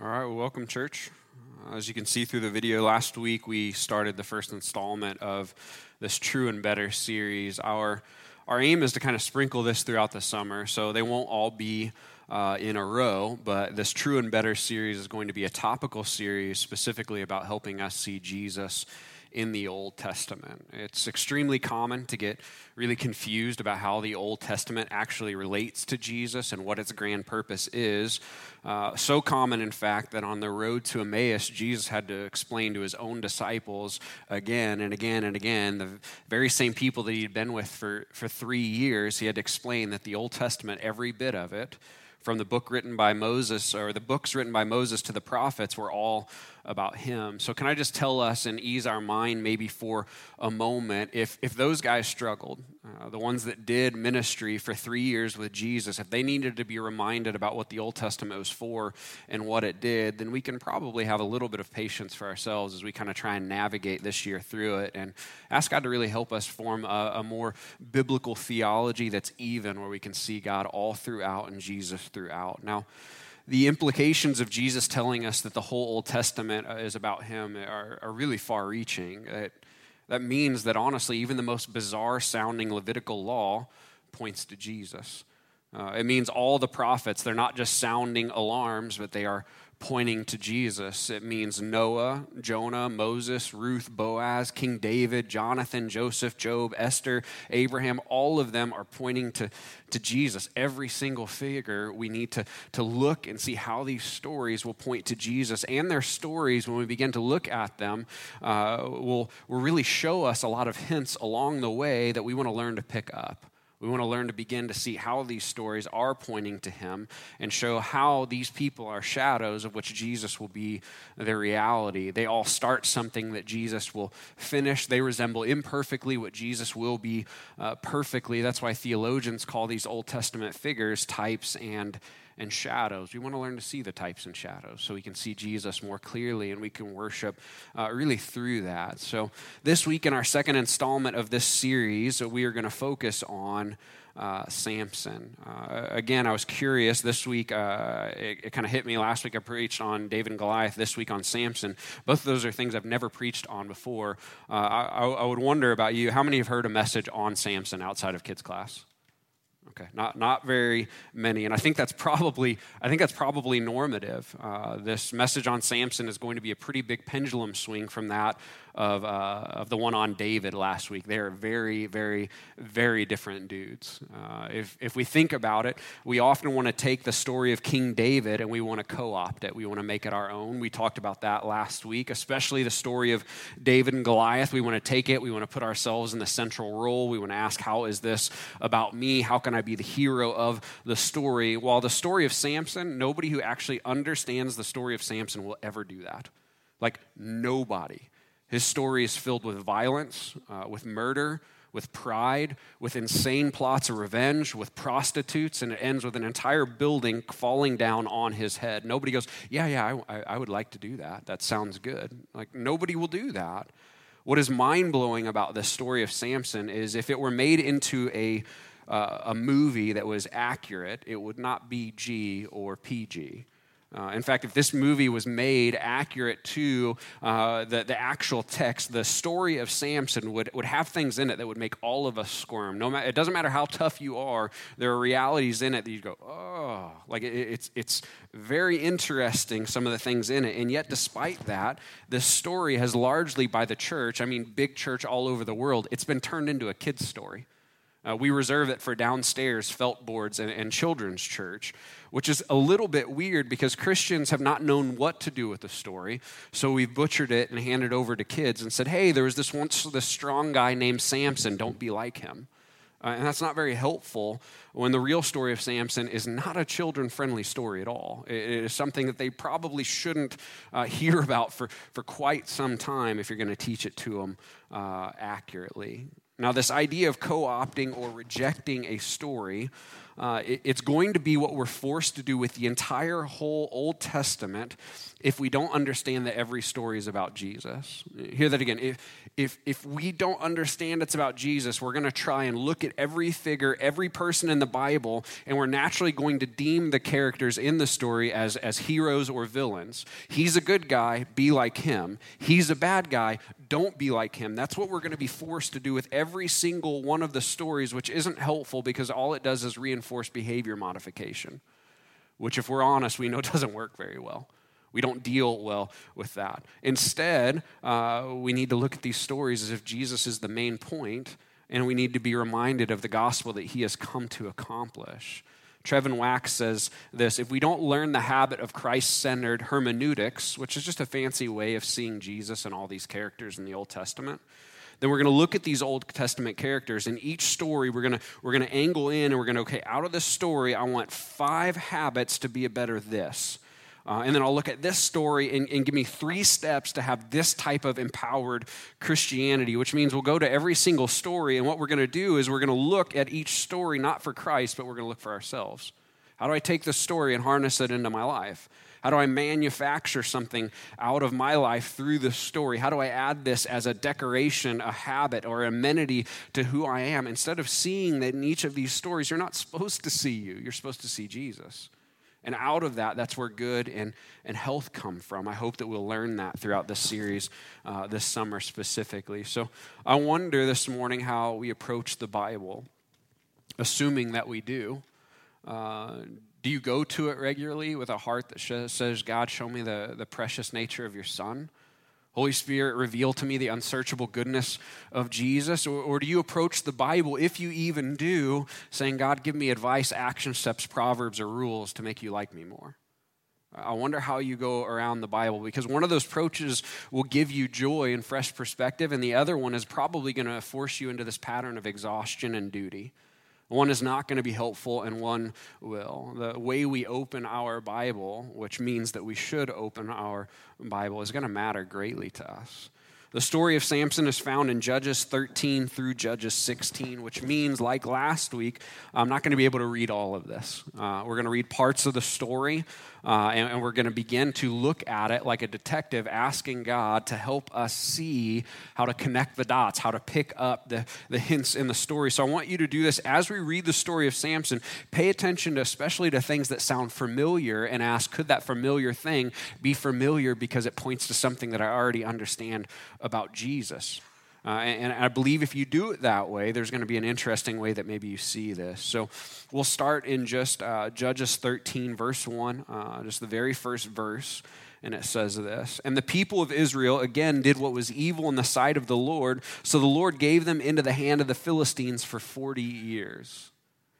All right, well, welcome, church. As you can see through the video, last week we started the first installment of this True and Better series. Our aim is to kind of sprinkle this throughout the summer, so they won't all be in a row, but this True and Better series is going to be a topical series specifically about helping us see Jesus in the Old Testament. It's extremely common to get really confused about how the Old Testament actually relates to Jesus and what its grand purpose is. So common, in fact, that on the road to Emmaus, Jesus had to explain to his own disciples again and again and again, the very same people that he'd been with for 3 years, he had to explain that the Old Testament, every bit of it, from the book written by Moses, or the books written by Moses to the prophets, were all about him. So can I just tell us and ease our mind maybe for a moment, if those guys struggled, the ones that did ministry for 3 years with Jesus, if they needed to be reminded about what the Old Testament was for and what it did, then we can probably have a little bit of patience for ourselves as we kind of try and navigate this year through it and ask God to really help us form a more biblical theology that's even, where we can see God all throughout and Jesus throughout. Now, the implications of Jesus telling us that the whole Old Testament is about him are really far-reaching. That means that, honestly, even the most bizarre-sounding Levitical law points to Jesus. It means all the prophets, they're not just sounding alarms, but they are pointing to Jesus. It means Noah, Jonah, Moses, Ruth, Boaz, King David, Jonathan, Joseph, Job, Esther, Abraham, all of them are pointing to Jesus. Every single figure, we need to look and see how these stories will point to Jesus. And their stories, when we begin to look at them, will really show us a lot of hints along the way that we want to learn to pick up. We want to learn to begin to see how these stories are pointing to him and show how these people are shadows of which Jesus will be the reality. They all start something that Jesus will finish. They resemble imperfectly what Jesus will be perfectly. That's why theologians call these Old Testament figures types and shadows. We want to learn to see the types and shadows so we can see Jesus more clearly and we can worship really through that. So this week in our second installment of this series, we are going to focus on Samson. Again, I was curious this week. It kind of hit me last week. I preached on David and Goliath. This week on Samson. Both of those are things I've never preached on before. I would wonder about you. How many have heard a message on Samson outside of kids' class? Okay, not very many, and I think that's probably normative. This message on Samson is going to be a pretty big pendulum swing from that of the one on David last week. They are very, very, very different dudes. If we think about it, we often want to take the story of King David and we want to co-opt it. We want to make it our own. We talked about that last week, especially the story of David and Goliath. We want to take it. We want to put ourselves in the central role. We want to ask, how is this about me? How can I be the hero of the story? While the story of Samson, nobody who actually understands the story of Samson will ever do that. Like, nobody. His story is filled with violence, with murder, with pride, with insane plots of revenge, with prostitutes, and it ends with an entire building falling down on his head. Nobody goes, I would like to do that. That sounds good. Like, nobody will do that. What is mind-blowing about this story of Samson is if it were made into a movie that was accurate, it would not be G or PG. In fact, if this movie was made accurate to the actual text, the story of Samson would have things in it that would make all of us squirm. It doesn't matter how tough you are, there are realities in it that you go, oh, like it's very interesting, some of the things in it. And yet, despite that, this story has largely, by the church, big church all over the world, it's been turned into a kid's story. We reserve it for downstairs felt boards and children's church, which is a little bit weird because Christians have not known what to do with the story. So we've butchered it and handed it over to kids and said, hey, there was this strong guy named Samson. Don't be like him. And that's not very helpful when the real story of Samson is not a children-friendly story at all. It is something that they probably shouldn't hear about for quite some time if you're going to teach it to them accurately. Now, this idea of co-opting or rejecting a story It's going to be what we're forced to do with the entire whole Old Testament if we don't understand that every story is about Jesus. Hear that again. If we don't understand it's about Jesus, we're going to try and look at every figure, every person in the Bible, and we're naturally going to deem the characters in the story as heroes or villains. He's a good guy, be like him. He's a bad guy, don't be like him. That's what we're going to be forced to do with every single one of the stories, which isn't helpful because all it does is reinforce behavior modification, which, if we're honest, we know doesn't work very well. We don't deal well with that. Instead, we need to look at these stories as if Jesus is the main point, and we need to be reminded of the gospel that he has come to accomplish. Trevin Wax says this: if we don't learn the habit of Christ-centered hermeneutics, which is just a fancy way of seeing Jesus and all these characters in the Old Testament, then we're going to look at these Old Testament characters. In each story, we're going to angle in, and we're going to, okay, out of this story, I want 5 habits to be a better this. And then I'll look at this story and give me 3 steps to have this type of empowered Christianity, which means we'll go to every single story, and what we're going to do is we're going to look at each story not for Christ, but we're going to look for ourselves. How do I take this story and harness it into my life? How do I manufacture something out of my life through this story? How do I add this as a decoration, a habit, or amenity to who I am? Instead of seeing that in each of these stories, you're not supposed to see you. You're supposed to see Jesus. And out of that, that's where good and health come from. I hope that we'll learn that throughout this series this summer specifically. So I wonder this morning how we approach the Bible, assuming that we do. Do you go to it regularly with a heart that says, God, show me the precious nature of your Son? Holy Spirit, reveal to me the unsearchable goodness of Jesus? Or do you approach the Bible, if you even do, saying, God, give me advice, action steps, proverbs, or rules to make you like me more? I wonder how you go around the Bible, because one of those approaches will give you joy and fresh perspective, and the other one is probably going to force you into this pattern of exhaustion and duty. One is not going to be helpful, and one will. The way we open our Bible, which means that we should open our Bible, is going to matter greatly to us. The story of Samson is found in Judges 13 through Judges 16, which means, like last week, I'm not going to be able to read all of this. We're going to read parts of the story, and we're going to begin to look at it like a detective, asking God to help us see how to connect the dots, how to pick up the hints in the story. So I want you to do this as we read the story of Samson. Pay attention especially to things that sound familiar, and ask, could that familiar thing be familiar because it points to something that I already understand about Jesus? And I believe if you do it that way, there's going to be an interesting way that maybe you see this. So we'll start in just Judges 13, verse 1, just the very first verse. And it says this: and the people of Israel again did what was evil in the sight of the Lord, so the Lord gave them into the hand of the Philistines for 40 years.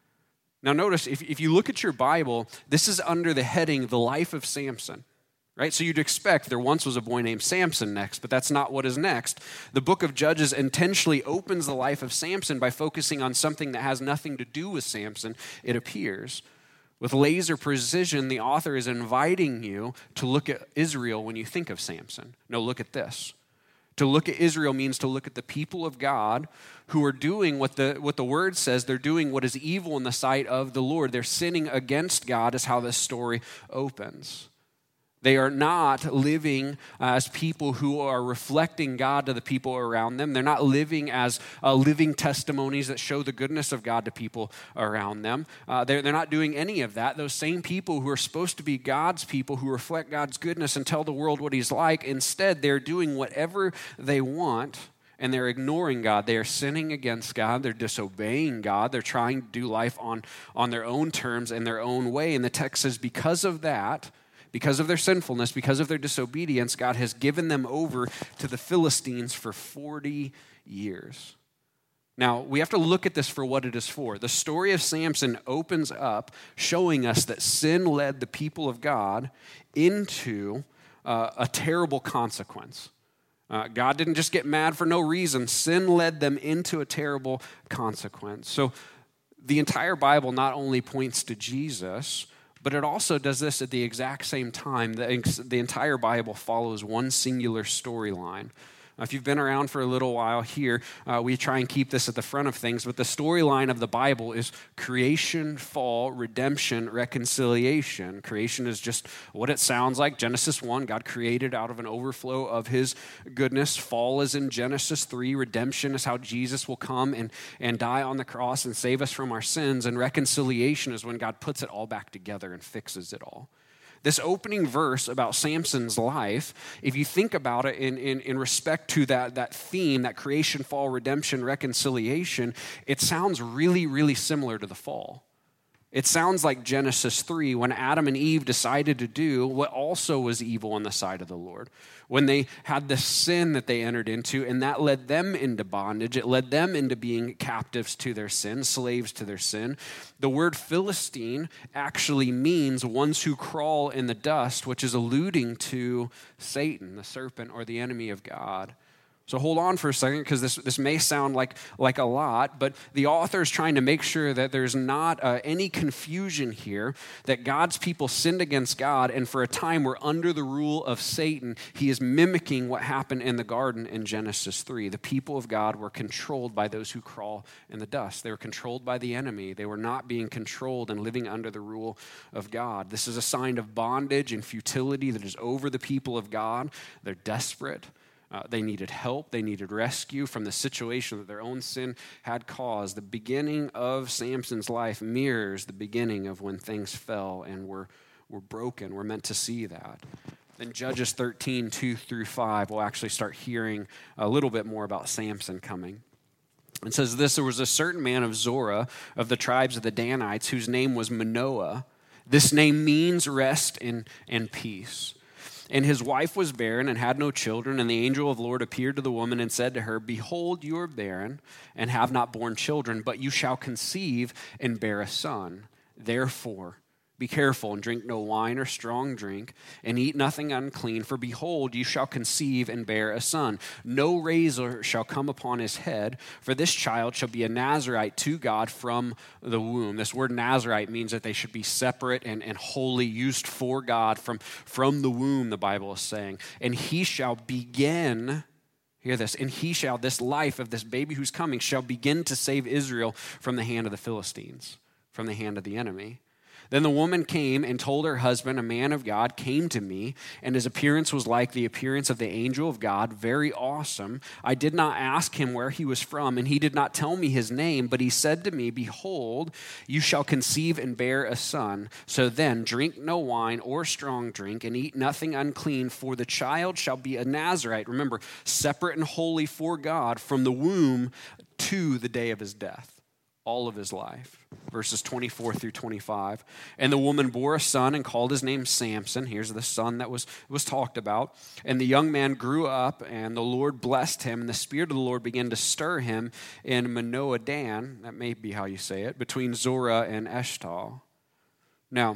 Now notice, if you look at your Bible, this is under the heading, the life of Samson. Right? So you'd expect there once was a boy named Samson next, but that's not what is next. The book of Judges intentionally opens the life of Samson by focusing on something that has nothing to do with Samson, it appears. With laser precision, the author is inviting you to look at Israel when you think of Samson. No, look at this. To look at Israel means to look at the people of God who are doing what the word says. They're doing what is evil in the sight of the Lord. They're sinning against God, is how this story opens. They are not living as people who are reflecting God to the people around them. They're not living as living testimonies that show the goodness of God to people around them. They're not doing any of that. Those same people who are supposed to be God's people, who reflect God's goodness and tell the world what he's like, instead they're doing whatever they want, and they're ignoring God. They are sinning against God. They're disobeying God. They're trying to do life on their own terms and their own way. And the text says, because of that, because of their sinfulness, because of their disobedience, God has given them over to the Philistines for 40 years. Now, we have to look at this for what it is for. The story of Samson opens up showing us that sin led the people of God into a terrible consequence. God didn't just get mad for no reason. Sin led them into a terrible consequence. So the entire Bible not only points to Jesus, but it also does this at the exact same time. The entire Bible follows one singular storyline. If you've been around for a little while here, we try and keep this at the front of things, but the storyline of the Bible is creation, fall, redemption, reconciliation. Creation is just what it sounds like. Genesis 1, God created out of an overflow of his goodness. Fall is in Genesis 3. Redemption is how Jesus will come and die on the cross and save us from our sins. And reconciliation is when God puts it all back together and fixes it all. This opening verse about Samson's life, if you think about it in respect to that theme, that creation, fall, redemption, reconciliation, it sounds really, really similar to the fall. It sounds like Genesis 3, when Adam and Eve decided to do what also was evil in the sight of the Lord. When they had the sin that they entered into, and that led them into bondage. It led them into being captives to their sin, slaves to their sin. The word Philistine actually means ones who crawl in the dust, which is alluding to Satan, the serpent, or the enemy of God. So hold on for a second, because this may sound like a lot, but the author is trying to make sure that there's not any confusion here, that God's people sinned against God, and for a time were under the rule of Satan. He is mimicking what happened in the garden in Genesis 3. The people of God were controlled by those who crawl in the dust. They were controlled by the enemy. They were not being controlled and living under the rule of God. This is a sign of bondage and futility that is over the people of God. They're desperate. They needed help. They needed rescue from the situation that their own sin had caused. The beginning of Samson's life mirrors the beginning of when things fell and were broken. We're meant to see that. Then Judges 13, 2 through 5, we'll actually start hearing a little bit more about Samson coming. It says this: there was a certain man of Zorah of the tribes of the Danites whose name was Manoah. This name means rest and peace. And his wife was barren and had no children, and the angel of the Lord appeared to the woman and said to her, "Behold, you are barren and have not borne children, but you shall conceive and bear a son. Therefore, be careful and drink no wine or strong drink, and eat nothing unclean, for behold, you shall conceive and bear a son. No razor shall come upon his head, for this child shall be a Nazirite to God from the womb." This word Nazirite means that they should be separate and holy, used for God from the womb, the Bible is saying. And he shall begin, hear this, and he shall, this life of this baby who's coming, shall begin to save Israel from the hand of the Philistines, from the hand of the enemy. Then the woman came and told her husband, "A man of God came to me, and his appearance was like the appearance of the angel of God, very awesome. I did not ask him where he was from, and he did not tell me his name, but he said to me, 'Behold, you shall conceive and bear a son. So then drink no wine or strong drink, and eat nothing unclean, for the child shall be a Nazirite,'" remember, separate and holy for God, "from the womb to the day of his death." All of his life. Verses 24 through 25. "And the woman bore a son and called his name Samson." Here's the son that was talked about. "And the young man grew up, and the Lord blessed him, and the Spirit of the Lord began to stir him in Manoah Dan," that may be how you say it, "between Zorah and Eshtaol." Now,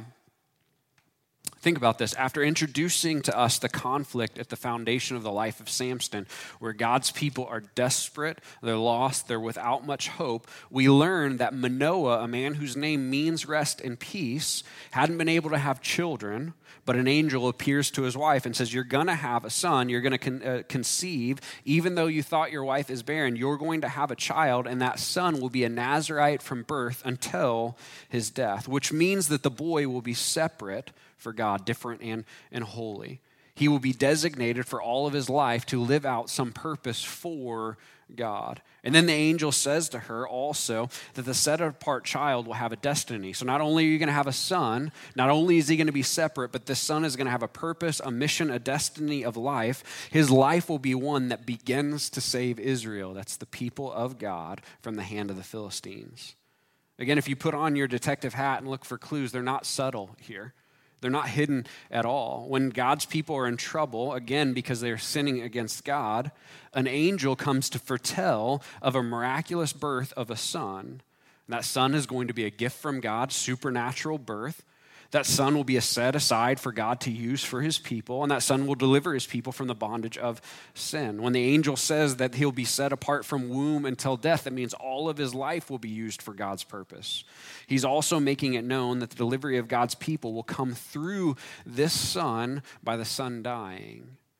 think about this. After introducing to us the conflict at the foundation of the life of Samson, where God's people are desperate, they're lost, they're without much hope, we learn that Manoah, a man whose name means rest and peace, hadn't been able to have children, but an angel appears to his wife and says, "You're going to have a son, you're going to conceive, even though you thought your wife is barren, you're going to have a child, and that son will be a Nazirite from birth until his death," which means that the boy will be separate for God, different and holy. He will be designated for all of his life to live out some purpose for God. And then the angel says to her also that the set-apart child will have a destiny. So not only are you going to have a son, not only is he going to be separate, but this son is going to have a purpose, a mission, a destiny of life. His life will be one that begins to save Israel. That's the people of God from the hand of the Philistines. Again, if you put on your detective hat and look for clues, they're not subtle here. They're not hidden at all. When God's people are in trouble, again, because they're sinning against God, an angel comes to foretell of a miraculous birth of a son. And that son is going to be a gift from God, supernatural birth. That son will be set aside for God to use for his people, and that son will deliver his people from the bondage of sin. When the angel says that he'll be set apart from womb until death, that means all of his life will be used for God's purpose. He's also making it known that the delivery of God's people will come through this son by the son dying.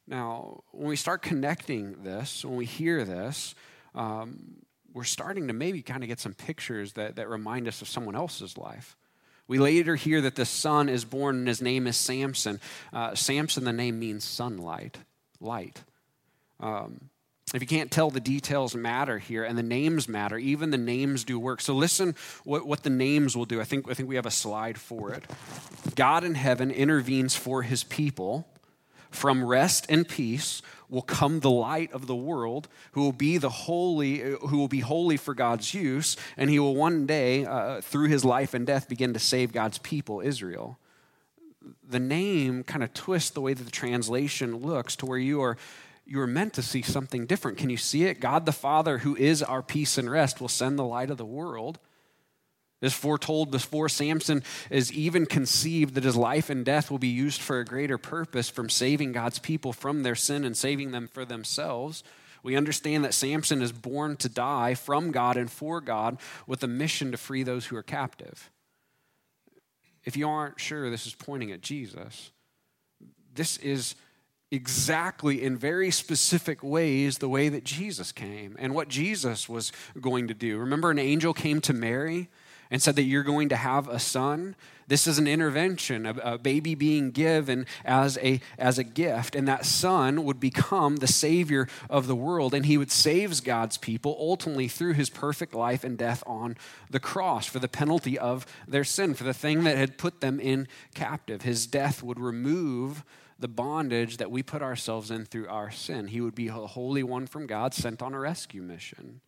Now, when we start connecting this, when we hear this, we're starting to maybe kind of get some pictures that remind us of someone else's life. We later hear that the son is born and his name is Samson. Samson, the name means sunlight, light. If you can't tell, the details matter here, and the names matter. Even the names do work. So listen what the names will do. I think we have a slide for it. God in heaven intervenes for his people. From rest and peace will come the light of the world, who will be holy for God's use, and he will one day, through his life and death, begin to save God's people, Israel. The name kind of twists the way that the translation looks to where you are meant to see something different. Can you see it? God the Father, who is our peace and rest, will send the light of the world. Is foretold before Samson is even conceived that his life and death will be used for a greater purpose, from saving God's people from their sin and saving them for themselves. We understand that Samson is born to die from God and for God with a mission to free those who are captive. If you aren't sure this is pointing at Jesus, this is exactly in very specific ways the way that Jesus came and what Jesus was going to do. Remember, an angel came to Mary and said that you're going to have a son. This is an intervention, a baby being given as a gift, and that son would become the Savior of the world, and he would save God's people ultimately through his perfect life and death on the cross for the penalty of their sin, for the thing that had put them in captive. His death would remove the bondage that we put ourselves in through our sin. He would be a holy one from God, sent on a rescue mission.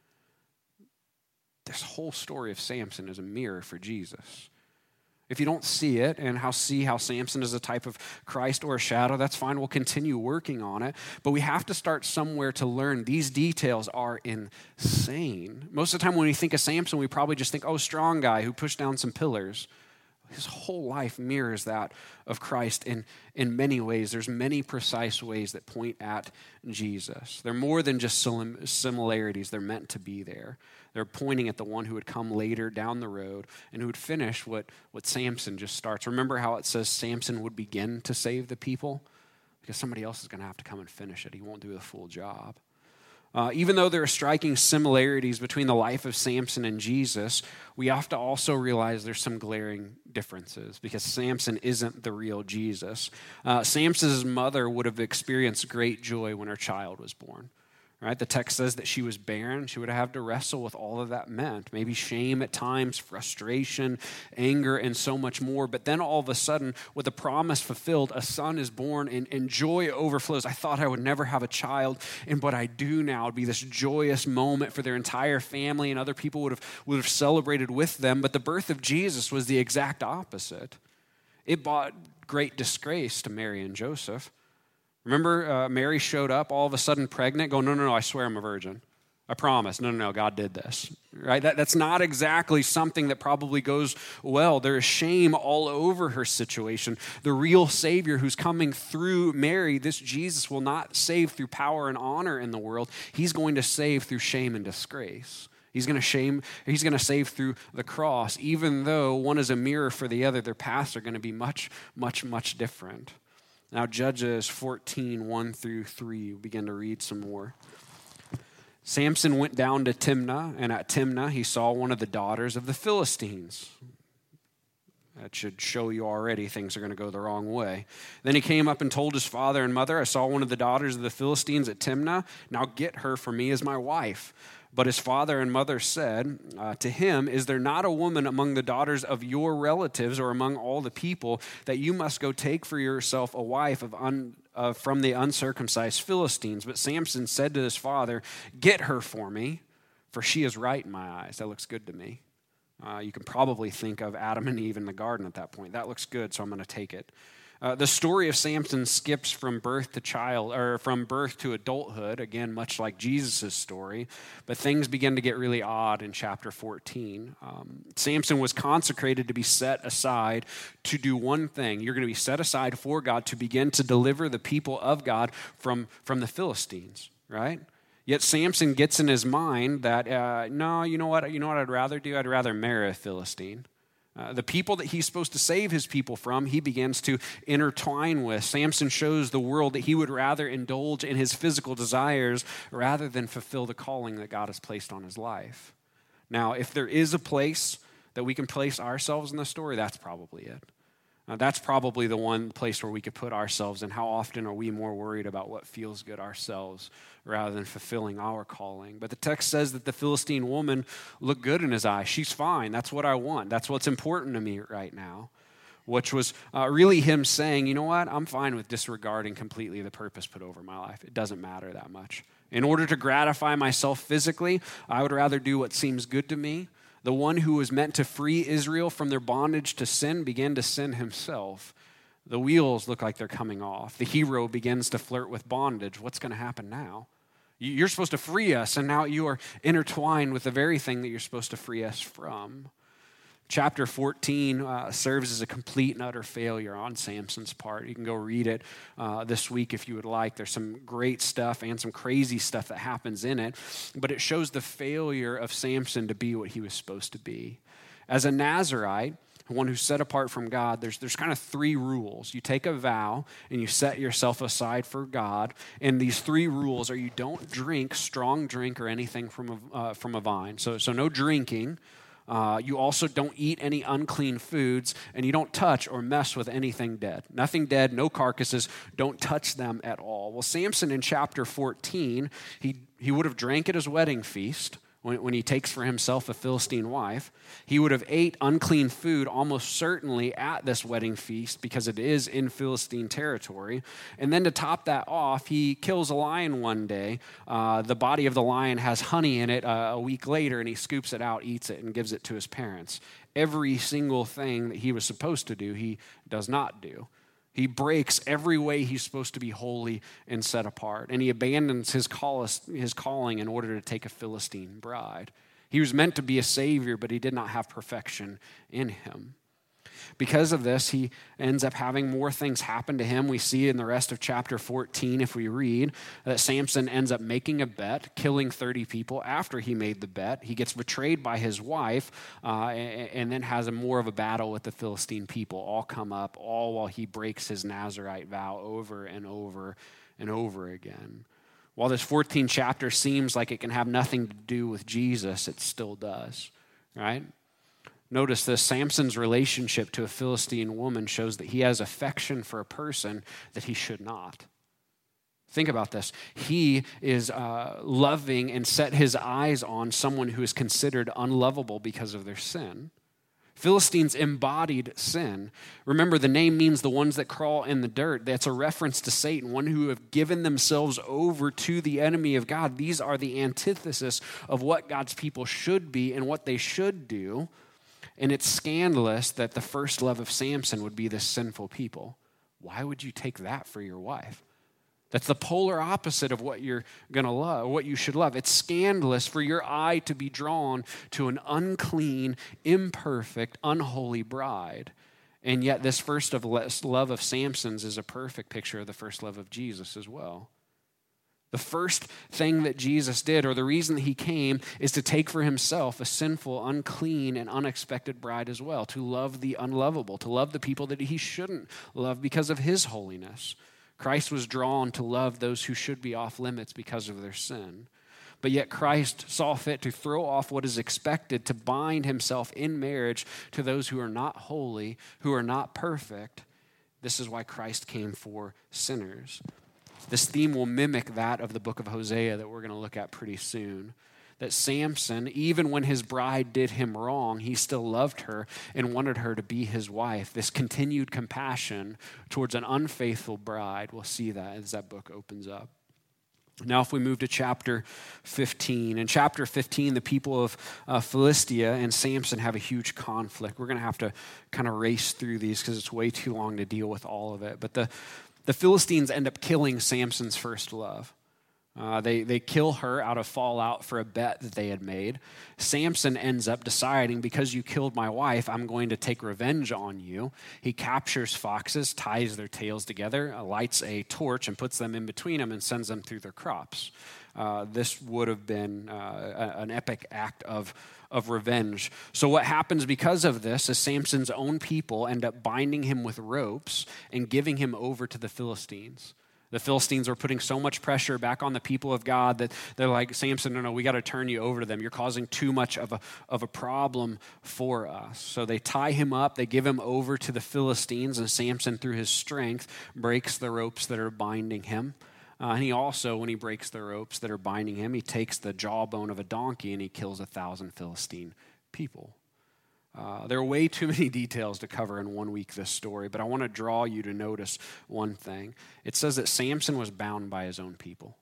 This whole story of Samson is a mirror for Jesus. If you don't see it and see how Samson is a type of Christ or a shadow, that's fine. We'll continue working on it. But we have to start somewhere to learn. These details are insane. Most of the time when we think of Samson, we probably just think, oh, strong guy who pushed down some pillars. His whole life mirrors that of Christ in many ways. There's many precise ways that point at Jesus. They're more than just similarities. They're meant to be there. They're pointing at the one who would come later down the road and who would finish what Samson just starts. Remember how it says Samson would begin to save the people? Because somebody else is going to have to come and finish it. He won't do the full job. Even though there are striking similarities between the life of Samson and Jesus, we have to also realize there's some glaring differences because Samson isn't the real Jesus. Samson's mother would have experienced great joy when her child was born. Right? The text says that she was barren. She would have to wrestle with all of that meant. Maybe shame at times, frustration, anger, and so much more. But then all of a sudden, with the promise fulfilled, a son is born and joy overflows. I thought I would never have a child, but I do now. It would be this joyous moment for their entire family, and other people would have celebrated with them. But the birth of Jesus was the exact opposite. It brought great disgrace to Mary and Joseph. Remember, Mary showed up all of a sudden pregnant, going, no, I swear I'm a virgin. I promise. No, God did this. Right? That's not exactly something that probably goes well. There is shame all over her situation. The real Savior who's coming through Mary, this Jesus, will not save through power and honor in the world. He's going to save through shame and disgrace. He's going to save through the cross. Even though one is a mirror for the other, their paths are going to be much, much, much different. Now, Judges 14, 1 through 3, we'll begin to read some more. Samson went down to Timnah, and at Timnah he saw one of the daughters of the Philistines. That should show you already things are going to go the wrong way. Then he came up and told his father and mother, I saw one of the daughters of the Philistines at Timnah. Now get her for me as my wife. But his father and mother said to him, is there not a woman among the daughters of your relatives or among all the people that you must go take for yourself a wife from the uncircumcised Philistines? But Samson said to his father, get her for me, for she is right in my eyes. That looks good to me. You can probably think of Adam and Eve in the garden at that point. That looks good, so I'm going to take it. The story of Samson skips from birth to adulthood, again, much like Jesus' story, but things begin to get really odd in chapter 14. Samson was consecrated to be set aside to do one thing. You're going to be set aside for God to begin to deliver the people of God from the Philistines, right? Yet Samson gets in his mind that, no, you know what I'd rather do? I'd rather marry a Philistine. The people that he's supposed to save his people from, he begins to intertwine with. Samson shows the world that he would rather indulge in his physical desires rather than fulfill the calling that God has placed on his life. Now, if there is a place that we can place ourselves in the story, that's probably it. That's probably the one place where we could put ourselves in. How often are we more worried about what feels good ourselves rather than fulfilling our calling? But the text says that the Philistine woman looked good in his eyes. She's fine. That's what I want. That's what's important to me right now, which was really him saying, you know what? I'm fine with disregarding completely the purpose put over my life. It doesn't matter that much. In order to gratify myself physically, I would rather do what seems good to me. The one who was meant to free Israel from their bondage to sin began to sin himself. The wheels look like they're coming off. The hero begins to flirt with bondage. What's going to happen now? You're supposed to free us, and now you are intertwined with the very thing that you're supposed to free us from. Chapter 14 serves as a complete and utter failure on Samson's part. You can go read it this week if you would like. There's some great stuff and some crazy stuff that happens in it, but it shows the failure of Samson to be what he was supposed to be. As a Nazirite, one who's set apart from God, there's kind of three rules. You take a vow and you set yourself aside for God, and these three rules are: you don't drink strong drink or anything from a vine. So no drinking. You also don't eat any unclean foods, and you don't touch or mess with anything dead. Nothing dead, no carcasses, don't touch them at all. Well, Samson in chapter 14, he would have drank at his wedding feast when he takes for himself a Philistine wife. He would have ate unclean food almost certainly at this wedding feast because it is in Philistine territory. And then to top that off, he kills a lion one day. The body of the lion has honey in it a week later, and he scoops it out, eats it, and gives it to his parents. Every single thing that he was supposed to do, he does not do. He breaks every way he's supposed to be holy and set apart. And he abandons his calling in order to take a Philistine bride. He was meant to be a savior, but he did not have perfection in him. Because of this, he ends up having more things happen to him. We see in the rest of chapter 14, if we read, that Samson ends up making a bet, killing 30 people after he made the bet. He gets betrayed by his wife and then has more of a battle with the Philistine people. All come up, all while he breaks his Nazirite vow over and over and over again. While this 14th chapter seems like it can have nothing to do with Jesus, it still does, right? Notice this: Samson's relationship to a Philistine woman shows that he has affection for a person that he should not. Think about this. He is loving and set his eyes on someone who is considered unlovable because of their sin. Philistines embodied sin. Remember, the name means the ones that crawl in the dirt. That's a reference to Satan, one who have given themselves over to the enemy of God. These are the antithesis of what God's people should be and what they should do. And it's scandalous that the first love of Samson would be this sinful people. Why would you take that for your wife? That's the polar opposite of what you're going to love, what you should love. It's scandalous for your eye to be drawn to an unclean, imperfect, unholy bride. And yet this first love of Samson's is a perfect picture of the first love of Jesus as well. The first thing that Jesus did, or the reason that he came, is to take for himself a sinful, unclean, and unexpected bride as well, to love the unlovable, to love the people that he shouldn't love because of his holiness. Christ was drawn to love those who should be off limits because of their sin. But yet Christ saw fit to throw off what is expected, to bind himself in marriage to those who are not holy, who are not perfect. This is why Christ came for sinners. This theme will mimic that of the book of Hosea that we're going to look at pretty soon. That Samson, even when his bride did him wrong, he still loved her and wanted her to be his wife. This continued compassion towards an unfaithful bride, we'll see that as that book opens up. Now if we move to chapter 15. In chapter 15, the people of Philistia and Samson have a huge conflict. We're going to have to kind of race through these because it's way too long to deal with all of it. But the Philistines end up killing Samson's first love. They kill her out of fallout for a bet that they had made. Samson ends up deciding, because you killed my wife, I'm going to take revenge on you. He captures foxes, ties their tails together, lights a torch and puts them in between them and sends them through their crops. This would have been an epic act of of revenge. So what happens because of this is Samson's own people end up binding him with ropes and giving him over to the Philistines. The Philistines are putting so much pressure back on the people of God that they're like, Samson, no, we got to turn you over to them. You're causing too much of a problem for us. So they tie him up, they give him over to the Philistines, and Samson, through his strength, breaks the ropes that are binding him. And he also, when he breaks the ropes that are binding him, he takes the jawbone of a donkey and he kills 1,000 Philistine people. There are way too many details to cover in 1 week this story, but I want to draw you to notice one thing. It says that Samson was bound by his own people.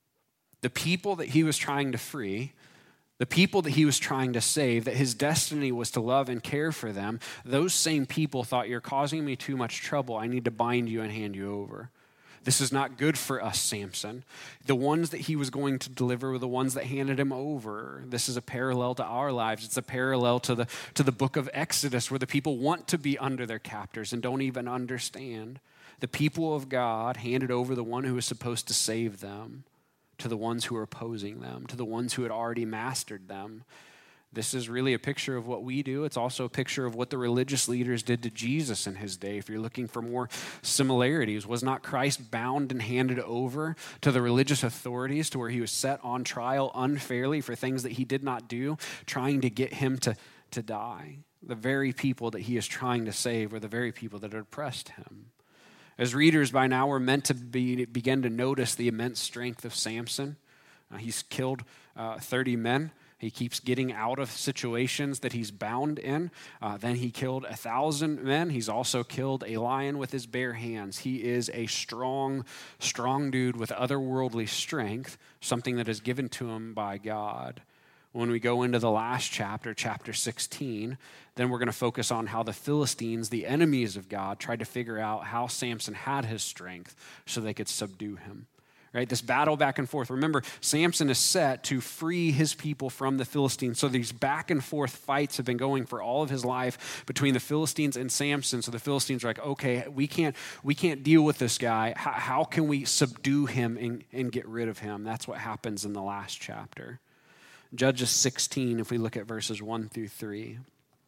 The people that he was trying to free, the people that he was trying to save, that his destiny was to love and care for them, those same people thought, you're causing me too much trouble. I need to bind you and hand you over. This is not good for us, Samson. The ones that he was going to deliver were the ones that handed him over. This is a parallel to our lives. It's a parallel to the book of Exodus, where the people want to be under their captors and don't even understand. The people of God handed over the one who was supposed to save them to the ones who were opposing them, to the ones who had already mastered them. This is really a picture of what we do. It's also a picture of what the religious leaders did to Jesus in his day. If you're looking for more similarities, was not Christ bound and handed over to the religious authorities to where he was set on trial unfairly for things that he did not do, trying to get him to die? The very people that he is trying to save are the very people that oppressed him. As readers, by now, we're meant to begin to notice the immense strength of Samson. He's killed 30 men. He keeps getting out of situations that he's bound in. Then he killed 1,000 men. He's also killed a lion with his bare hands. He is a strong dude with otherworldly strength, something that is given to him by God. When we go into the last chapter, chapter 16, then we're going to focus on how the Philistines, the enemies of God, tried to figure out how Samson had his strength so they could subdue him. Right, this battle back and forth. Remember, Samson is set to free his people from the Philistines. So these back and forth fights have been going for all of his life between the Philistines and Samson. So the Philistines are like, okay, we can't deal with this guy. How can we subdue him and get rid of him? That's what happens in the last chapter. Judges 16, if we look at verses 1 through 3.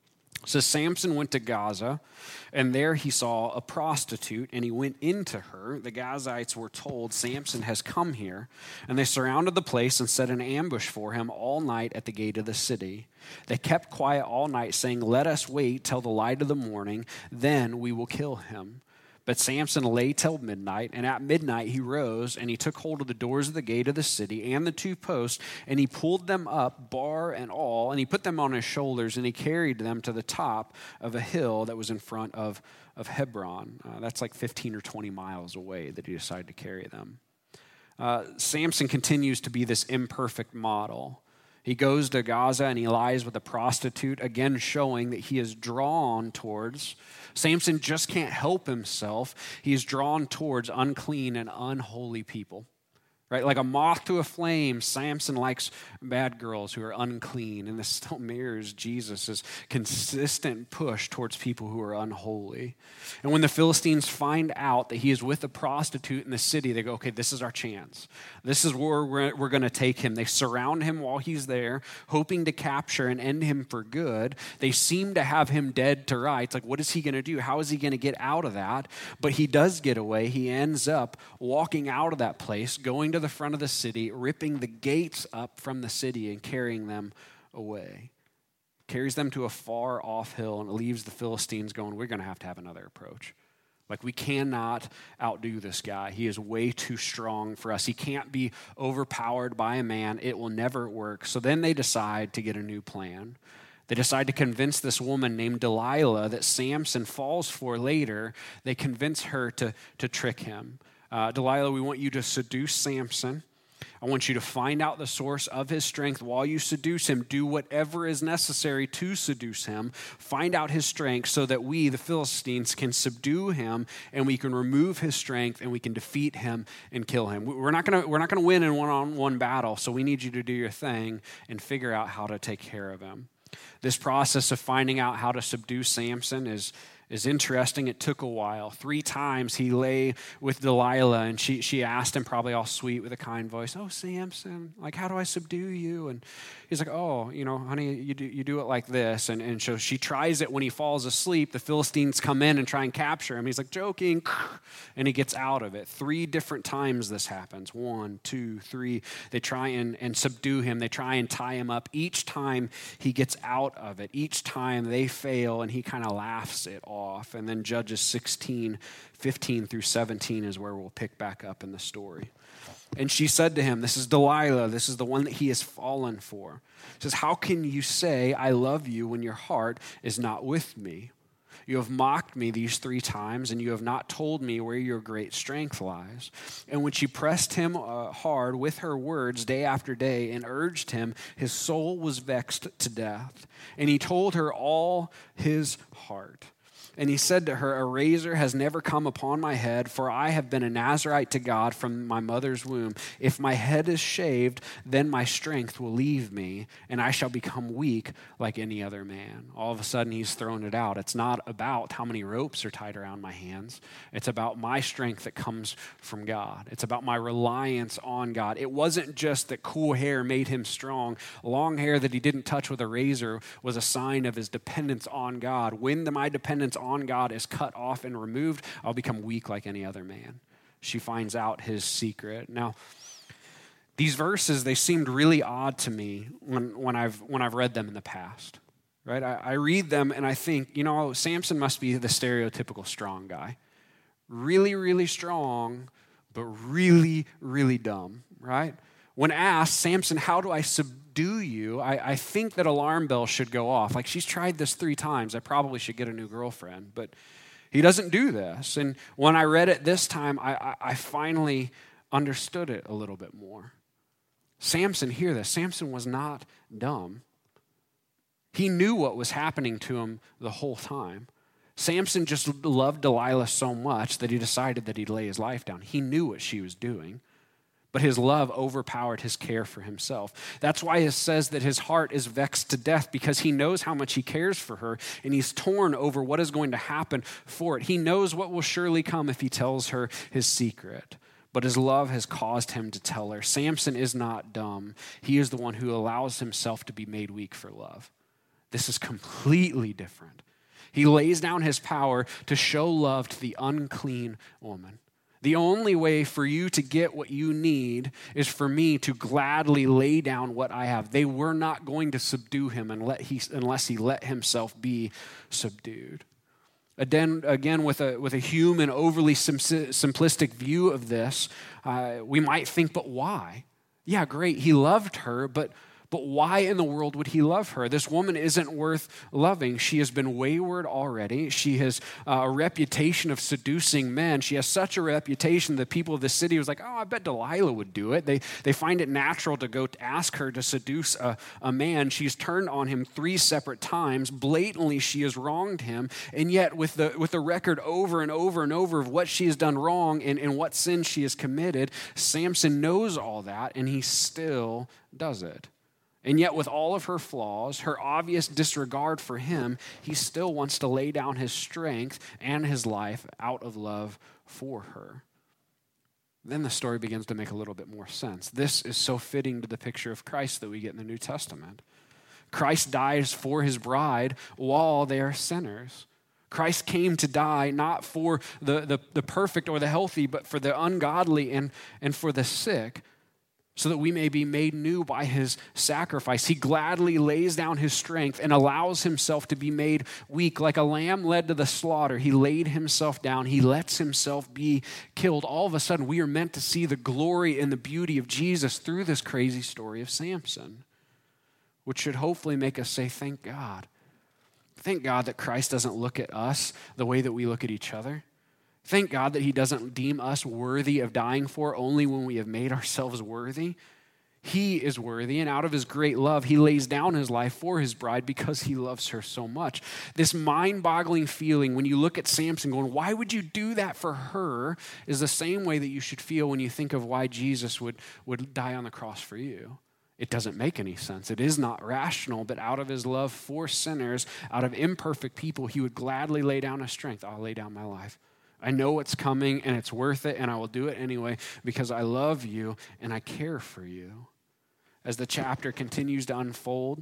So Samson went to Gaza, and there he saw a prostitute, and he went into her. The Gazites were told, Samson has come here, and they surrounded the place and set an ambush for him all night at the gate of the city. They kept quiet all night, saying, let us wait till the light of the morning, then we will kill him. But Samson lay till midnight, and at midnight he rose, and he took hold of the doors of the gate of the city and the 2 posts, and he pulled them up, bar and all, and he put them on his shoulders, and he carried them to the top of a hill that was in front of Hebron. That's like 15 or 20 miles away that he decided to carry them. Samson continues to be this imperfect model. He goes to Gaza and he lies with a prostitute, again showing that he is drawn towards. Samson just can't help himself. He is drawn towards unclean and unholy people. Right? Like a moth to a flame, Samson likes bad girls who are unclean. And this still mirrors Jesus' consistent push towards people who are unholy. And when the Philistines find out that he is with a prostitute in the city, they go, okay, this is our chance. This is where we're going to take him. They surround him while he's there, hoping to capture and end him for good. They seem to have him dead to rights. Like, what is he going to do? How is he going to get out of that? But he does get away. He ends up walking out of that place, going to the front of the city, ripping the gates up from the city and carrying them away. Carries them to a far off hill and leaves the Philistines going, we're going to have another approach. Like, we cannot outdo this guy. He is way too strong for us. He can't be overpowered by a man. It will never work. So then they decide to get a new plan. They decide to convince this woman named Delilah that Samson falls for later. They convince her to trick him. Delilah, we want you to seduce Samson. I want you to find out the source of his strength while you seduce him. Do whatever is necessary to seduce him. Find out his strength so that we, the Philistines, can subdue him and we can remove his strength and we can defeat him and kill him. We're not gonna win in one-on-one battle, so we need you to do your thing and figure out how to take care of him. This process of finding out how to subdue Samson is is interesting. It took a while. 3 times he lay with Delilah, and she asked him, probably all sweet with a kind voice, "Oh, Samson, like, how do I subdue you?" And he's like, "Oh, honey, you do it like this." And so she tries it when he falls asleep. The Philistines come in and try and capture him. He's like, joking, and he gets out of it. 3 different times this happens. 1, 2, 3. They try and subdue him. They try and tie him up. Each time he gets out of it. Each time they fail, and he kind of laughs it off. And then Judges 16, 15 through 17 is where we'll pick back up in the story. And she said to him, this is Delilah, this is the one that he has fallen for. She says, "How can you say I love you when your heart is not with me? You have mocked me these 3 times, and you have not told me where your great strength lies." And when she pressed him hard with her words day after day and urged him, his soul was vexed to death. And he told her all his heart. And he said to her, "A razor has never come upon my head, for I have been a Nazirite to God from my mother's womb. If my head is shaved, then my strength will leave me, and I shall become weak like any other man." All of a sudden, he's thrown it out. It's not about how many ropes are tied around my hands. It's about my strength that comes from God. It's about my reliance on God. It wasn't just that cool hair made him strong. Long hair that he didn't touch with a razor was a sign of his dependence on God. When my dependence on God is cut off and removed, I'll become weak like any other man. She finds out his secret. Now, these verses, they seemed really odd to me when I've read them in the past. Right? I read them and I think, Samson must be the stereotypical strong guy. Really, really strong, but really, really dumb, right? When asked, "Samson, how do I subdue you?" I think that alarm bells should go off. Like, she's tried this 3 times. I probably should get a new girlfriend. But he doesn't do this. And when I read it this time, I finally understood it a little bit more. Samson, hear this. Samson was not dumb. He knew what was happening to him the whole time. Samson just loved Delilah so much that he decided that he'd lay his life down. He knew what she was doing. But his love overpowered his care for himself. That's why it says that his heart is vexed to death, because he knows how much he cares for her, and he's torn over what is going to happen for it. He knows what will surely come if he tells her his secret. But his love has caused him to tell her. Samson is not dumb. He is the one who allows himself to be made weak for love. This is completely different. He lays down his power to show love to the unclean woman. The only way for you to get what you need is for me to gladly lay down what I have. They were not going to subdue him unless he let himself be subdued. Again, with a human, overly simplistic view of this, we might think, but why? Yeah, great, he loved her, but why in the world would he love her? This woman isn't worth loving. She has been wayward already. She has a reputation of seducing men. She has such a reputation that people of the city was like, "Oh, I bet Delilah would do it." They find it natural to go ask her to seduce a man. She's turned on him 3 separate times. Blatantly, she has wronged him. And yet, with the record over and over and over of what she has done wrong and what sin she has committed, Samson knows all that, and he still does it. And yet, with all of her flaws, her obvious disregard for him, he still wants to lay down his strength and his life out of love for her. Then the story begins to make a little bit more sense. This is so fitting to the picture of Christ that we get in the New Testament. Christ dies for his bride while they are sinners. Christ came to die not for the perfect or the healthy, but for the ungodly and for the sick, so that we may be made new by his sacrifice. He gladly lays down his strength and allows himself to be made weak. Like a lamb led to the slaughter, he laid himself down. He lets himself be killed. All of a sudden, we are meant to see the glory and the beauty of Jesus through this crazy story of Samson, which should hopefully make us say, thank God. Thank God that Christ doesn't look at us the way that we look at each other. Thank God that he doesn't deem us worthy of dying for only when we have made ourselves worthy. He is worthy, and out of his great love, he lays down his life for his bride because he loves her so much. This mind-boggling feeling when you look at Samson going, why would you do that for her, is the same way that you should feel when you think of why Jesus would die on the cross for you. It doesn't make any sense. It is not rational, but out of his love for sinners, out of imperfect people, he would gladly lay down his strength. I'll lay down my life. I know what's coming and it's worth it, and I will do it anyway because I love you and I care for you. As the chapter continues to unfold,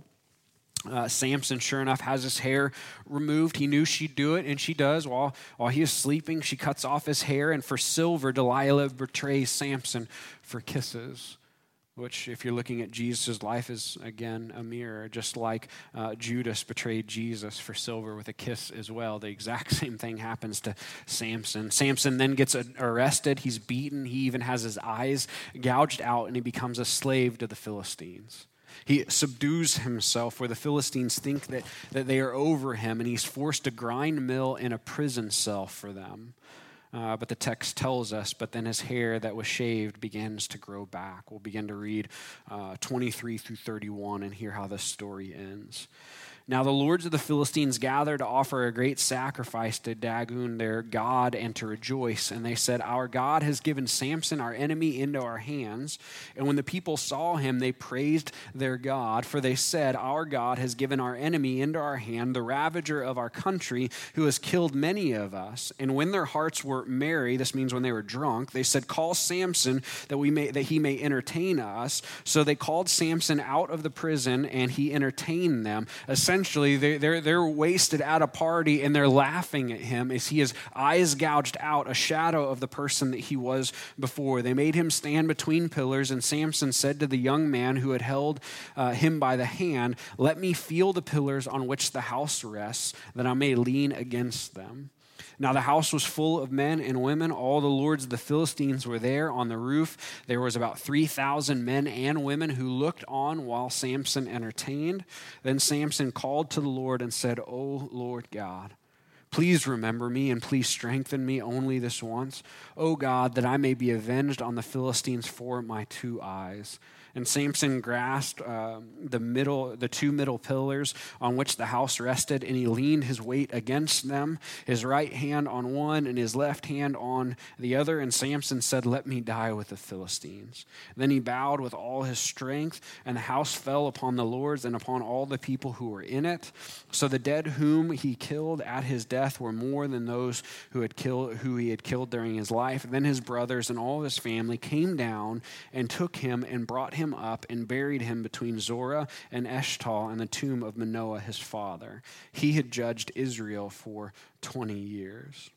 Samson, sure enough, has his hair removed. He knew she'd do it, and she does. While he is sleeping, she cuts off his hair, and for silver, Delilah betrays Samson for kisses, which, if you're looking at Jesus' life, is, again, a mirror. Just like Judas betrayed Jesus for silver with a kiss as well. The exact same thing happens to Samson. Samson then gets arrested. He's beaten. He even has his eyes gouged out, and he becomes a slave to the Philistines. He subdues himself where the Philistines think that they are over him, and he's forced to grind mill in a prison cell for them. But the text tells us, but then his hair that was shaved begins to grow back. We'll begin to read 23 through 31 and hear how this story ends. Now the lords of the Philistines gathered to offer a great sacrifice to Dagon, their god, and to rejoice. And they said, our God has given Samson, our enemy, into our hands. And when the people saw him, they praised their God. For they said, our God has given our enemy into our hand, the ravager of our country, who has killed many of us. And when their hearts were merry, this means when they were drunk, they said, call Samson that he may entertain us. So they called Samson out of the prison, and he entertained them. Essentially, they're wasted at a party, and they're laughing at him as he has eyes gouged out, a shadow of the person that he was before. They made him stand between pillars, and Samson said to the young man who had held him by the hand, let me feel the pillars on which the house rests, that I may lean against them. Now the house was full of men and women. All the lords of the Philistines were there on the roof. There was about 3,000 men and women who looked on while Samson entertained. Then Samson called to the Lord and said, O Lord God, please remember me and please strengthen me only this once. O God, that I may be avenged on the Philistines for my 2 eyes. And Samson grasped the 2 middle pillars on which the house rested, and he leaned his weight against them, his right hand on one and his left hand on the other. And Samson said, let me die with the Philistines. Then he bowed with all his strength, and the house fell upon the lords and upon all the people who were in it. So the dead whom he killed at his death were more than those who he had killed during his life. Then his brothers and all of his family came down and took him and brought him up and buried him between Zorah and Eshtaol and the tomb of Manoah his father. He had judged Israel for 20 years.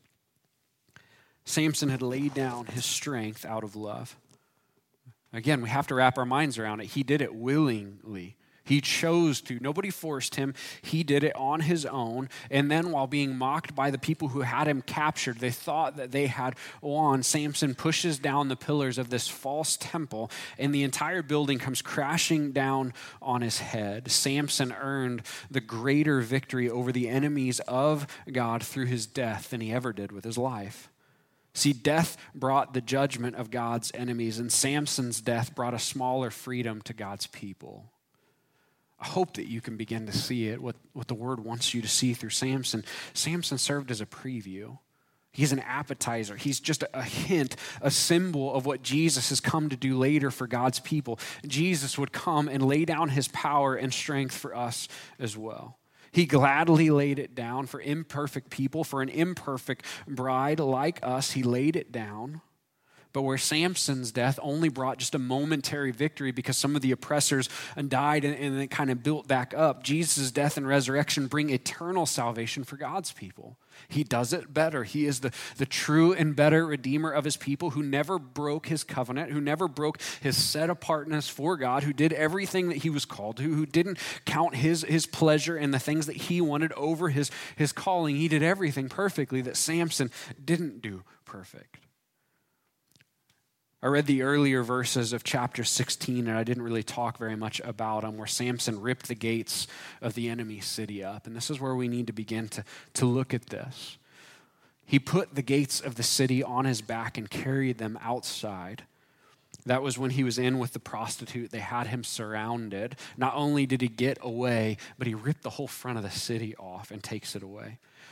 Samson had laid down his strength out of love. Again, we have to wrap our minds around it. He did it willingly. He chose to. Nobody forced him. He did it on his own. And then while being mocked by the people who had him captured, they thought that they had won. Samson pushes down the pillars of this false temple, and the entire building comes crashing down on his head. Samson earned the greater victory over the enemies of God through his death than he ever did with his life. See, death brought the judgment of God's enemies, and Samson's death brought a smaller freedom to God's people. I hope that you can begin to see it, what the word wants you to see through Samson. Samson served as a preview. He's an appetizer. He's just a hint, a symbol of what Jesus has come to do later for God's people. Jesus would come and lay down his power and strength for us as well. He gladly laid it down for imperfect people, for an imperfect bride like us. He laid it down. But where Samson's death only brought just a momentary victory because some of the oppressors died and it kind of built back up, Jesus' death and resurrection bring eternal salvation for God's people. He does it better. He is the true and better redeemer of his people who never broke his covenant, who never broke his set apartness for God, who did everything that he was called to, who didn't count his pleasure and the things that he wanted over his calling. He did everything perfectly that Samson didn't do perfect. I read the earlier verses of chapter 16, and I didn't really talk very much about them, where Samson ripped the gates of the enemy city up. And this is where we need to begin to look at this. He put the gates of the city on his back and carried them outside. That was when he was in with the prostitute. They had him surrounded. Not only did he get away, but he ripped the whole front of the city off and takes it away.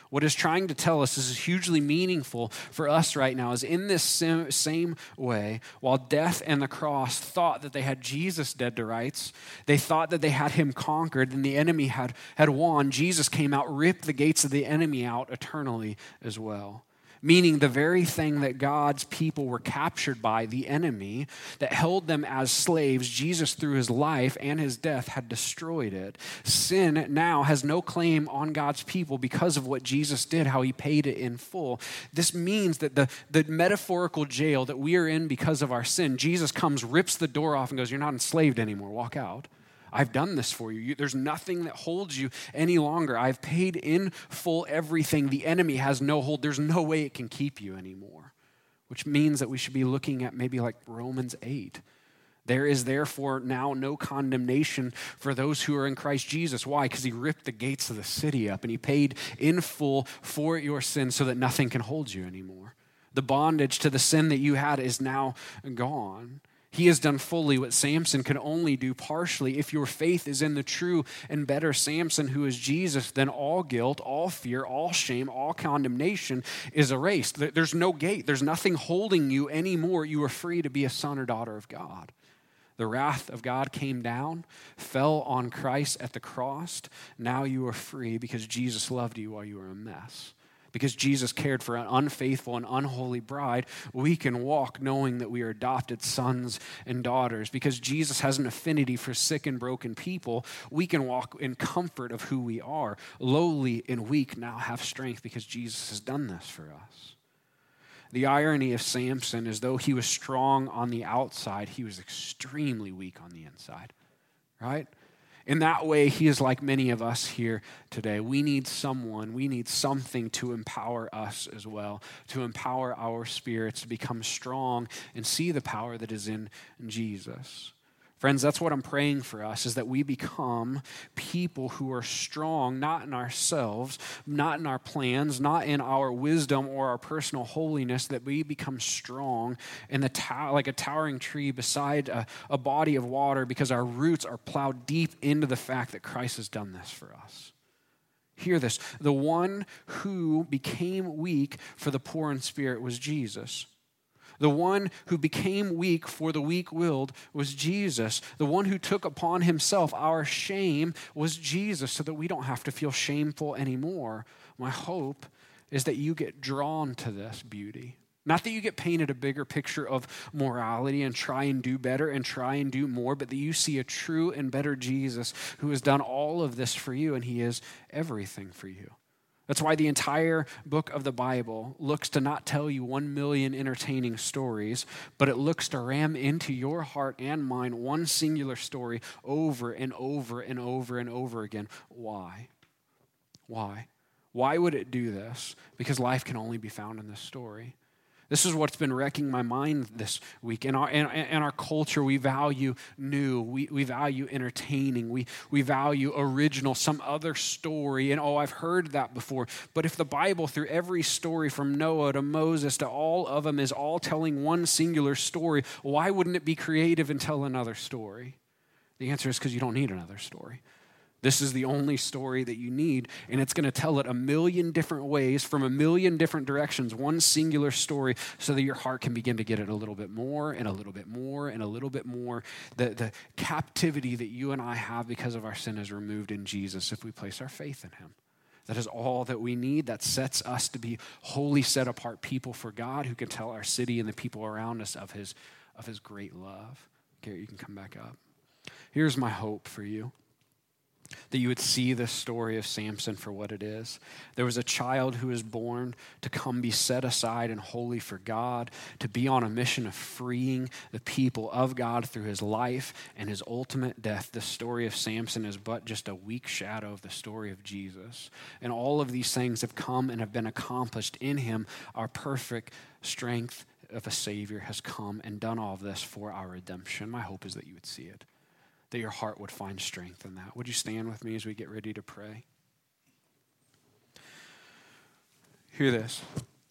What it's trying to tell us is hugely meaningful for us right now is in this same way, while death and the cross thought that they had Jesus dead to rights, they thought that they had him conquered and the enemy had won, Jesus came out, ripped the gates of the enemy out eternally as well. Meaning the very thing that God's people were captured by, the enemy, that held them as slaves, Jesus through his life and his death had destroyed it. Sin now has no claim on God's people because of what Jesus did, how he paid it in full. This means that the metaphorical jail that we are in because of our sin, Jesus comes, rips the door off and goes, "You're not enslaved anymore, walk out. I've done this for you. There's nothing that holds you any longer. I've paid in full everything. The enemy has no hold. There's no way it can keep you anymore." Which means that we should be looking at maybe like Romans 8. There is therefore now no condemnation for those who are in Christ Jesus. Why? Because he ripped the gates of the city up and he paid in full for your sins so that nothing can hold you anymore. The bondage to the sin that you had is now gone. He has done fully what Samson could only do partially. If your faith is in the true and better Samson, who is Jesus, then all guilt, all fear, all shame, all condemnation is erased. There's no gate. There's nothing holding you anymore. You are free to be a son or daughter of God. The wrath of God came down, fell on Christ at the cross. Now you are free because Jesus loved you while you were a mess. Because Jesus cared for an unfaithful and unholy bride, we can walk knowing that we are adopted sons and daughters. Because Jesus has an affinity for sick and broken people, we can walk in comfort of who we are. Lowly and weak now have strength because Jesus has done this for us. The irony of Samson is though he was strong on the outside, he was extremely weak on the inside, right? In that way, he is like many of us here today. We need something to empower us as well, to empower our spirits to become strong and see the power that is in Jesus. Friends, that's what I'm praying for us, is that we become people who are strong, not in ourselves, not in our plans, not in our wisdom or our personal holiness, that we become strong in like a towering tree beside a body of water because our roots are plowed deep into the fact that Christ has done this for us. Hear this. The one who became weak for the poor in spirit was Jesus. The one who became weak for the weak-willed was Jesus. The one who took upon himself our shame was Jesus so that we don't have to feel shameful anymore. My hope is that you get drawn to this beauty. Not that you get painted a bigger picture of morality and try and do better and try and do more, but that you see a true and better Jesus who has done all of this for you, and he is everything for you. That's why the entire book of the Bible looks to not tell you 1 million entertaining stories, but it looks to ram into your heart and mind one singular story over and over and over and over again. Why? Why? Why would it do this? Because life can only be found in this story. This is what's been wrecking my mind this week. In our culture, we value new. We value entertaining. We value original, some other story. And I've heard that before. But if the Bible, through every story from Noah to Moses to all of them, is all telling one singular story, why wouldn't it be creative and tell another story? The answer is because you don't need another story. This is the only story that you need, and it's going to tell it a million different ways from a million different directions, one singular story, so that your heart can begin to get it a little bit more and a little bit more and a little bit more. The captivity that you and I have because of our sin is removed in Jesus if we place our faith in him. That is all that we need. That sets us to be wholly set apart people for God who can tell our city and the people around us of his great love. Garrett, you can come back up. Here's my hope for you. That you would see this story of Samson for what it is. There was a child who was born to come be set aside and holy for God, to be on a mission of freeing the people of God through his life and his ultimate death. The story of Samson is but just a weak shadow of the story of Jesus. And all of these things have come and have been accomplished in him. Our perfect strength of a Savior has come and done all of this for our redemption. My hope is that you would see it, that your heart would find strength in that. Would you stand with me as we get ready to pray? Hear this.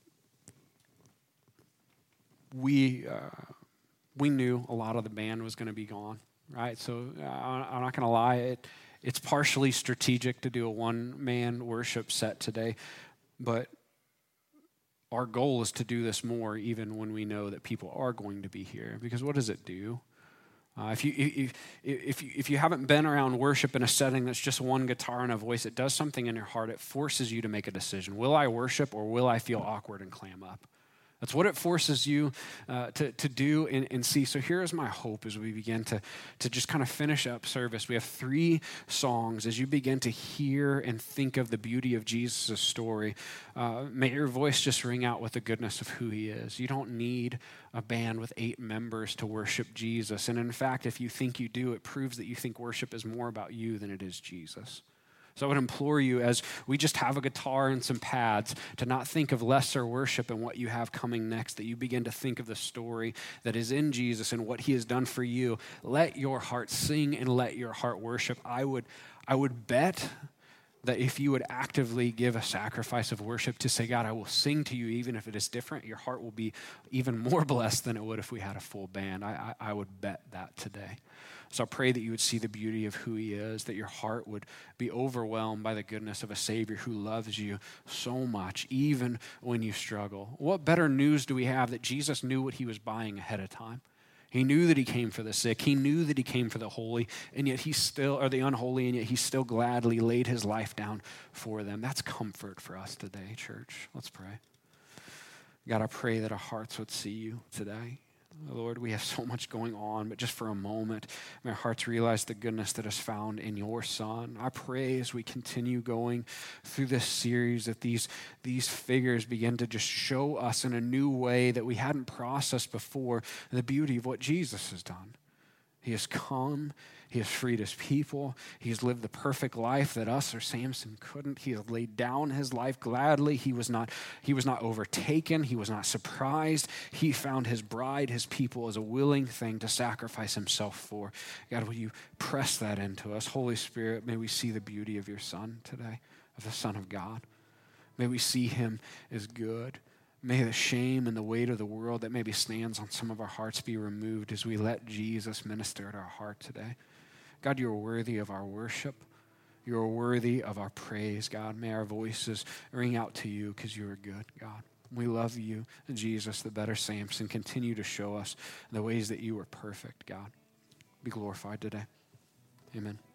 We knew a lot of the band was going to be gone, right? So I'm not going to lie. It's partially strategic to do a one-man worship set today. But our goal is to do this more even when we know that people are going to be here. Because what does it do? If you haven't been around worship in a setting that's just one guitar and a voice, it does something in your heart. It forces you to make a decision. Will I worship or will I feel awkward and clam up? That's what it forces you to do and see. So here is my hope as we begin to just kind of finish up service. We have 3 songs. As you begin to hear and think of the beauty of Jesus' story, may your voice just ring out with the goodness of who he is. You don't need a band with 8 members to worship Jesus. And in fact, if you think you do, it proves that you think worship is more about you than it is Jesus. So I would implore you, as we just have a guitar and some pads, to not think of lesser worship and what you have coming next, that you begin to think of the story that is in Jesus and what he has done for you. Let your heart sing and let your heart worship. I would bet that if you would actively give a sacrifice of worship to say, God, I will sing to you even if it is different, your heart will be even more blessed than it would if we had a full band. I would bet that today. So I pray that you would see the beauty of who he is, that your heart would be overwhelmed by the goodness of a Savior who loves you so much, even when you struggle. What better news do we have that Jesus knew what he was buying ahead of time? He knew that he came for the sick. He knew that he came for the holy, and yet the unholy, and yet he still gladly laid his life down for them. That's comfort for us today, church. Let's pray. God, I pray that our hearts would see you today. Lord, we have so much going on, but just for a moment, may our hearts realize the goodness that is found in your Son. I pray as we continue going through this series that these figures begin to just show us in a new way that we hadn't processed before the beauty of what Jesus has done. He has come. He has freed his people. He has lived the perfect life that us or Samson couldn't. He has laid down his life gladly. He was not overtaken. He was not surprised. He found his bride, his people, as a willing thing to sacrifice himself for. God, will you press that into us? Holy Spirit, may we see the beauty of your Son today, of the Son of God. May we see him as good. May the shame and the weight of the world that maybe stands on some of our hearts be removed as we let Jesus minister at our heart today. God, you're worthy of our worship. You're worthy of our praise, God. May our voices ring out to you because you are good, God. We love you, Jesus, the better Samson. Continue to show us the ways that you are perfect, God. Be glorified today. Amen.